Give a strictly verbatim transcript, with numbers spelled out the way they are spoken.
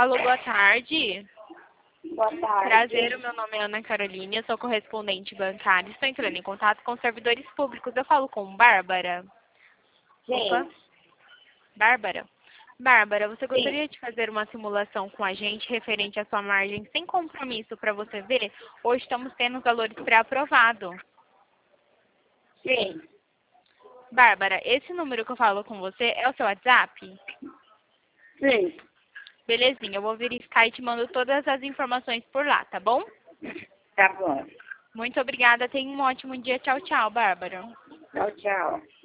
Alô, boa tarde. Boa tarde. Prazer, o meu nome é Ana Carolina, eu sou correspondente bancária. Estou entrando em contato com servidores públicos. Eu falo com Bárbara. Sim. Opa. Bárbara. Bárbara, você Sim. gostaria de fazer uma simulação com a gente referente à sua margem sem compromisso para você ver? Hoje estamos tendo os valores pré-aprovados. Sim. Bárbara, esse número que eu falo com você é o seu WhatsApp? Sim. Belezinha, eu vou verificar e te mando todas as informações por lá, tá bom? Tá bom. Muito obrigada, tenha um ótimo dia. Tchau, tchau, Bárbara. Tchau, tchau.